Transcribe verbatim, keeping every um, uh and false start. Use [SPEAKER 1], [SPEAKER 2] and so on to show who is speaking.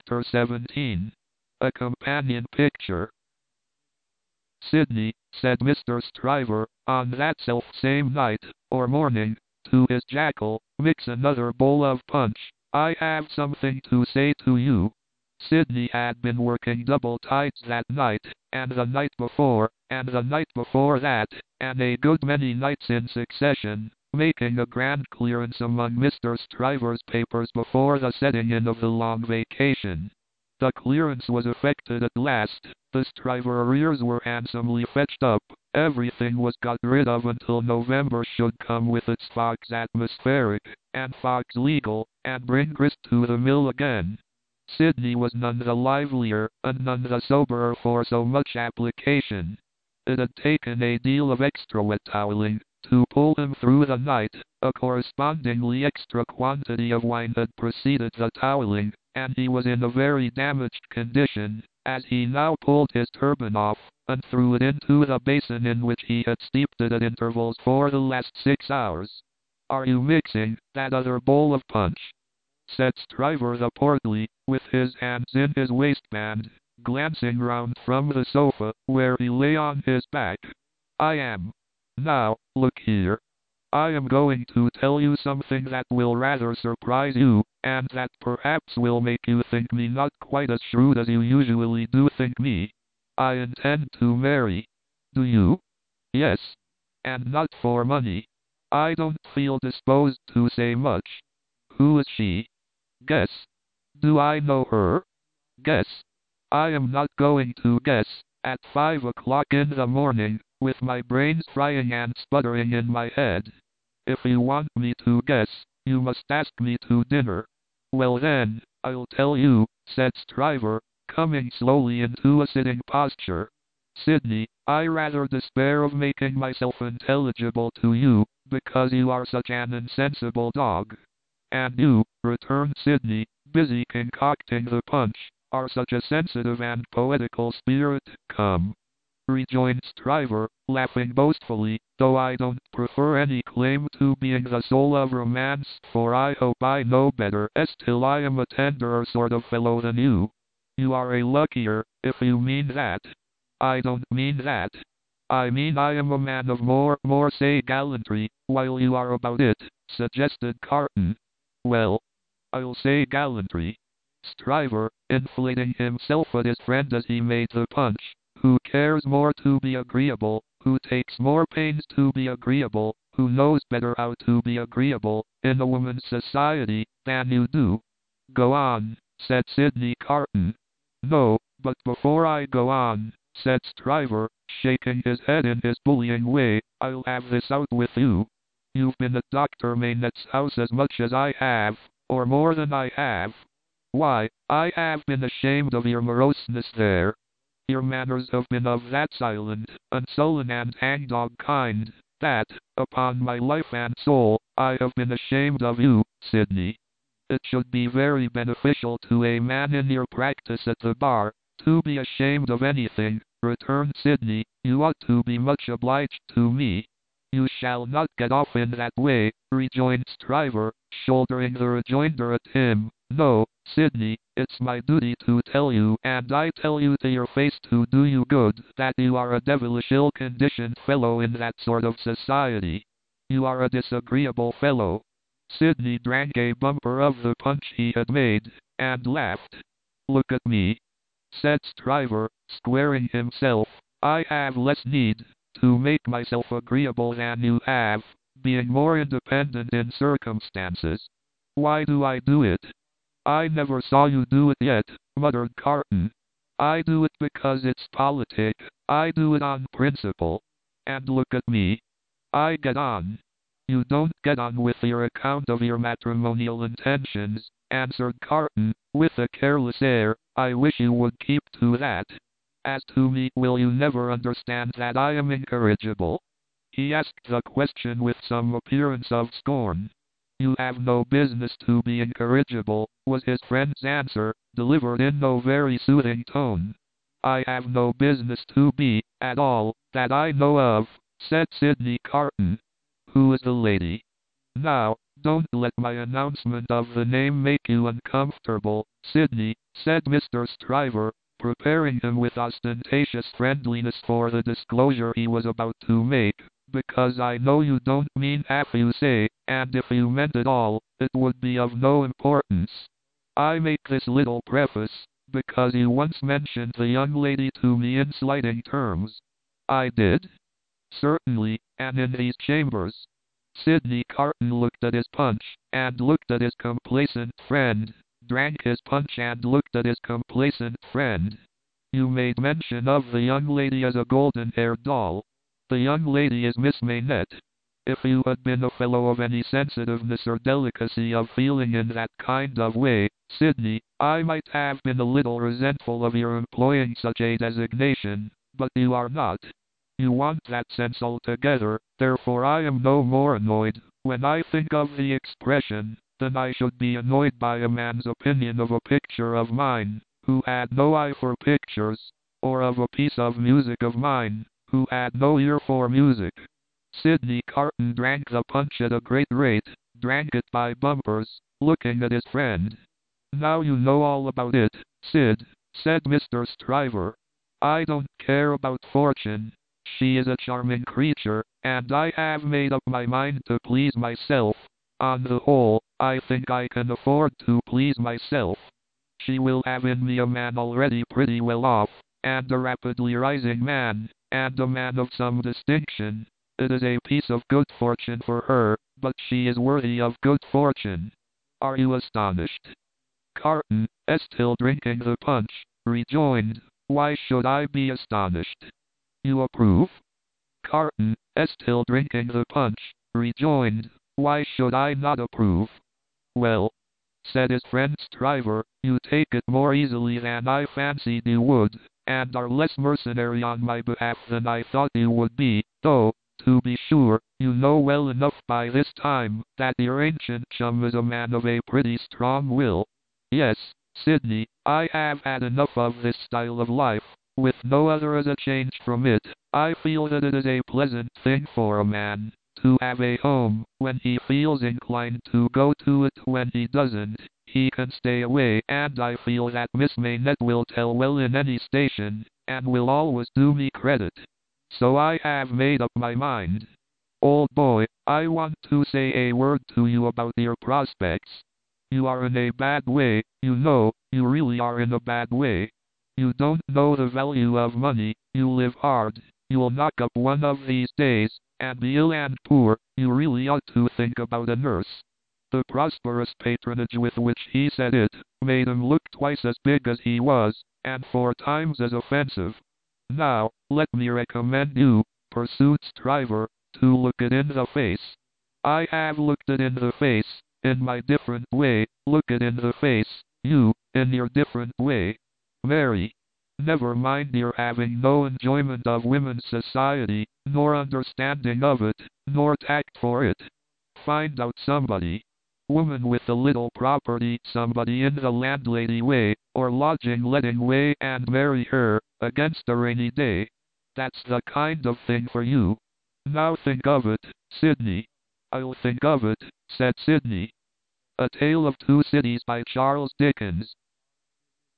[SPEAKER 1] Chapter seventeen. A Companion Picture. "Sidney," said Mister Stryver, on that self-same night, or morning, to his jackal, "mix another bowl of punch. I have something to say to you." Sidney had been working double tides that night, and the night before, and the night before that, and a good many nights in succession, making a grand clearance among Mister Stryver's papers before the setting in of the long vacation. The clearance was effected at last, the Stryver arrears were handsomely fetched up, everything was got rid of until November should come with its fogs atmospheric, and fogs legal, and bring grist to the mill again. Sidney was none the livelier, and none the soberer for so much application. It had taken a deal of extra wet toweling to pull him through the night, a correspondingly extra quantity of wine had preceded the toweling, and he was in a very damaged condition, as he now pulled his turban off, and threw it into the basin in which he had steeped it at intervals for the last six hours. "Are you mixing that other bowl of punch?" said Stryver the portly, with his hands in his waistband, glancing round from the sofa, where he lay on his back. "I am. Now, look here. I am going to tell you something that will rather surprise you, and that perhaps will make you think me not quite as shrewd as you usually do think me. I intend to marry. Do you? Yes. And not for money. I don't feel disposed to say much. Who is she? Guess. Do I know her? Guess. I am not going to guess, at five o'clock in the morning, with my brains frying and sputtering in my head. If you want me to guess, you must ask me to dinner." "Well then, I'll tell you," said Stryver, coming slowly into a sitting posture. "Sidney, I rather despair of making myself intelligible to you, because you are such an insensible dog." "And you," returned Sidney, busy concocting the punch, "are such a sensitive and poetical spirit." "Come," rejoined Stryver, laughing boastfully, "though I don't prefer any claim to being the soul of romance, for I hope I know better s till I am a tenderer sort of fellow than you. You are a luckier, if you mean that." "I don't mean that. I mean I am a man of more, more say gallantry, while you are about it," suggested Carton. "Well, I'll say gallantry." Stryver, inflating himself at his friend as he made the punch. "Who cares more to be agreeable, who takes more pains to be agreeable, who knows better how to be agreeable, in a woman's society, than you do?" "Go on," said Sidney Carton. "No, but before I go on," said Stryver, shaking his head in his bullying way, "I'll have this out with you. You've been at Doctor Manette's house as much as I have, or more than I have. Why, I have been ashamed of your moroseness there. Your manners have been of that silent, and sullen and hangdog kind, that, upon my life and soul, I have been ashamed of you, Sidney. It should be very beneficial to a man in your practice at the bar, to be ashamed of anything," returned Sidney. "You ought to be much obliged to me." "You shall not get off in that way," rejoined Stryver, shouldering the rejoinder at him. "No, Sidney, it's my duty to tell you, and I tell you to your face to do you good, that you are a devilish ill-conditioned fellow in that sort of society. You are a disagreeable fellow." Sidney drank a bumper of the punch he had made, and laughed. "Look at me," said Stryver, squaring himself. "I have less need to make myself agreeable than you have, being more independent in circumstances. Why do I do it?" "I never saw you do it yet," muttered Carton. "I do it because it's politic. I do it on principle. And look at me. I get on." "You don't get on with your account of your matrimonial intentions," answered Carton, with a careless air. "I wish you would keep to that. As to me, will you never understand that I am incorrigible?" He asked the question with some appearance of scorn. "You have no business to be incorrigible," was his friend's answer, delivered in no very soothing tone. "I have no business to be, at all, that I know of," said Sidney Carton. "Who is the lady?" "Now, Don't let my announcement of the name make you uncomfortable, Sydney, said Mister Stryver, preparing him with ostentatious friendliness for the disclosure he was about to make, because I know you don't mean half you say, and if you meant it all, it would be of no importance. I make this little preface, because you once mentioned the young lady to me in slighting terms. I did? Certainly, and in these chambers. Sydney Carton looked at his punch, and looked at his complacent friend, drank his punch and looked at his complacent friend. You made mention of the young lady as a golden-haired doll. The young lady is Miss Maynette. If you had been a fellow of any sensitiveness or delicacy of feeling in that kind of way, Sydney, I might have been a little resentful of your employing such a designation, but you are not. You want that sense altogether, therefore I am no more annoyed, when I think of the expression, than I should be annoyed by a man's opinion of a picture of mine, who had no eye for pictures, or of a piece of music of mine, who had no ear for music. Sydney Carton drank the punch at a great rate, drank it by bumpers, looking at his friend. Now you know all about it, Sid, said Mister Stryver. I don't care about fortune. She is a charming creature, and I have made up my mind to please myself. On the whole, I think I can afford to please myself. She will have in me a man already pretty well off, and a rapidly rising man, and a man of some distinction. It is a piece of good fortune for her, but she is worthy of good fortune. Are you astonished? Carton, still drinking the punch, rejoined, Why should I be astonished? You approve? Carton, still drinking the punch, rejoined, Why should I not approve? Well, said his friend Stryver, you take it more easily than I fancied you would, and are less mercenary on my behalf than I thought you would be, though, to be sure, you know well enough by this time, that your ancient chum is a man of a pretty strong will. Yes, Sydney, I have had enough of this style of life. With no other as a change from it, I feel that it is a pleasant thing for a man to have a home. When he feels inclined to go to it, when he doesn't, he can stay away, and I feel that Miss Maynette will tell well in any station, and will always do me credit. So I have made up my mind. Old boy, I want to say a word to you about your prospects. You are in a bad way, you know, you really are in a bad way. You don't know the value of money, you live hard, you'll knock up one of these days, and be ill and poor, you really ought to think about a nurse. The prosperous patronage with which he said it, made him look twice as big as he was, and four times as offensive. Now, let me recommend you, pursued Stryver, to look it in the face. I have looked it in the face, in my different way, look it in the face, you, in your different way. Mary, never mind your having no enjoyment of women's society, nor understanding of it, nor tact for it. Find out somebody. Woman with a little property, somebody in the landlady way, or lodging-letting way, and marry her, against a rainy day. That's the kind of thing for you. Now think of it, Sydney. I'll think of it, said Sydney. A Tale of Two Cities by Charles Dickens.